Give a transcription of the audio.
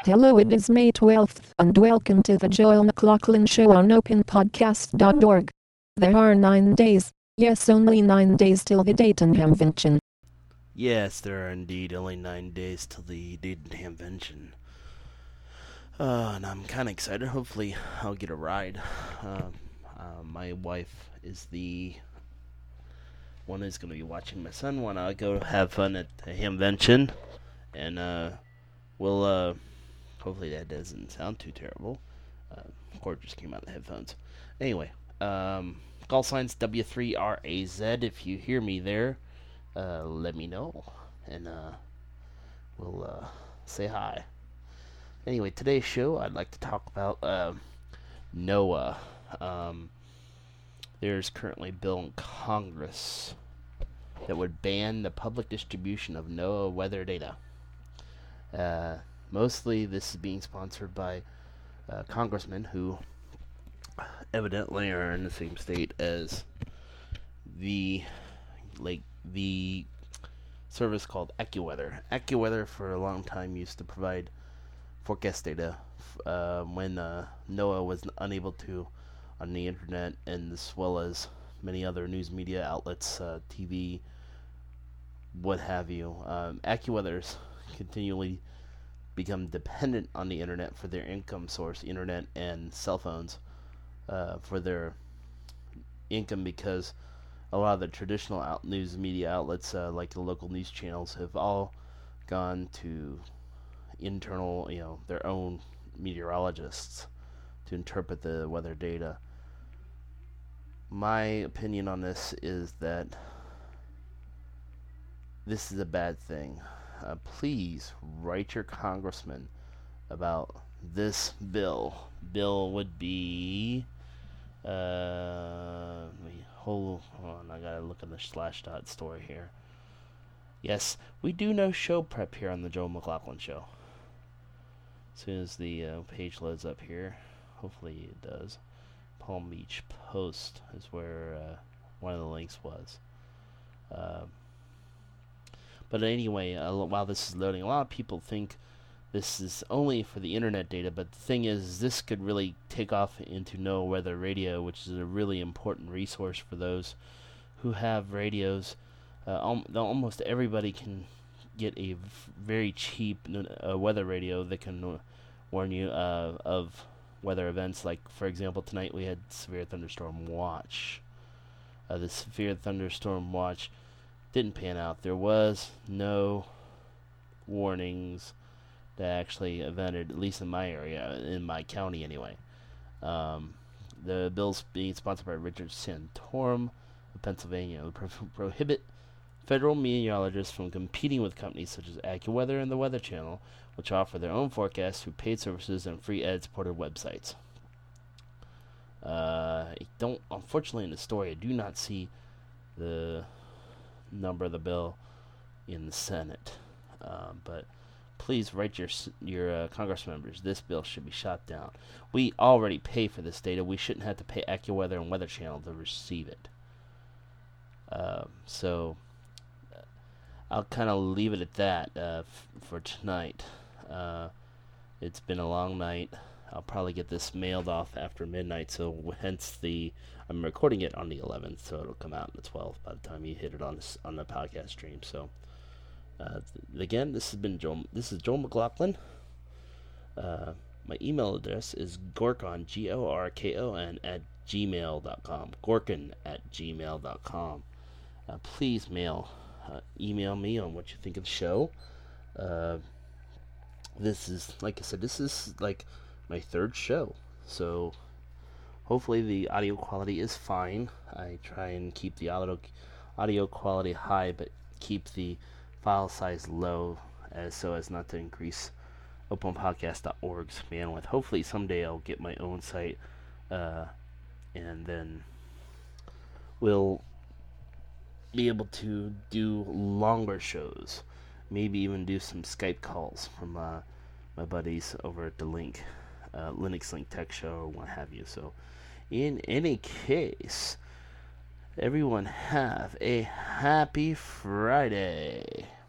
Hello, it is May 12th, and welcome to the Joel McLaughlin Show on openpodcast.org. There are 9 days, yes, only 9 days till the Dayton Hamvention. Yes, there are indeed only 9 days till the Dayton Hamvention. And I'm kind of excited. Hopefully, I'll get a ride. My wife is the one who's going to be watching my son when I go have fun at the Hamvention. And we'll, hopefully that doesn't sound too terrible. Cord just came out of the headphones. Anyway, call signs W3RAZ. If you hear me there, let me know. And we'll say hi. Anyway, today's show, I'd like to talk about NOAA. There's currently a bill in Congress that would ban the public distribution of NOAA weather data. Mostly this is being sponsored by congressmen who evidently are in the same state as the service called AccuWeather. AccuWeather for a long time used to provide forecast data when NOAA was unable to on the internet, and as well as many other news media outlets, TV, what have you. AccuWeather's continually become dependent on the internet for their income source, internet and cell phones, for their income, because a lot of the traditional news media outlets, like the local news channels, have all gone to internal, their own meteorologists to interpret the weather data. My opinion on this is that this is a bad thing. Please write your congressman about this bill. Bill would be hold on, I gotta look at the Slashdot story here. Yes, we do no show prep here on the Joel McLaughlin Show. As soon as the page loads up here, hopefully it does. Palm Beach Post is where one of the links was. But anyway, while this is loading, a lot of people think this is only for the internet data, but the thing is, this could really take off into NOAA Weather Radio, which is a really important resource for those who have radios. Almost everybody can get a very cheap weather radio that can warn you of weather events. Like, for example, tonight we had severe thunderstorm watch. The severe thunderstorm watch didn't pan out. There was no warnings that actually evented, at least in my area, in my county anyway. The bill's being sponsored by Richard Santorum of Pennsylvania. It would prohibit federal meteorologists from competing with companies such as AccuWeather and the Weather Channel, which offer their own forecasts through paid services and free ad-supported websites. Unfortunately in the story, I do not see the number of the bill in the Senate. But please write your Congress members. This bill should be shot down. We already pay for this data. We shouldn't have to pay AccuWeather and Weather Channel to receive it. So I'll kind of leave it at that for tonight. It's been a long night. I'll probably get this mailed off after midnight, so hence I'm recording it on the 11th, so it'll come out on the 12th by the time you hit it on the podcast stream. So again, this is Joel McLaughlin. My email address is gorkon, GORKON, at gmail.com. Gorkon@gmail.com. Please email me on what you think of the show. This is, like I said, this is like my third show, so hopefully the audio quality is fine. I try and keep the audio quality high, but keep the file size low, so as not to increase openpodcast.org's bandwidth. Hopefully someday I'll get my own site, and then we'll be able to do longer shows, maybe even do some Skype calls from my buddies over at the Linux Link Tech Show or what have you. So in any case, everyone have a happy Friday.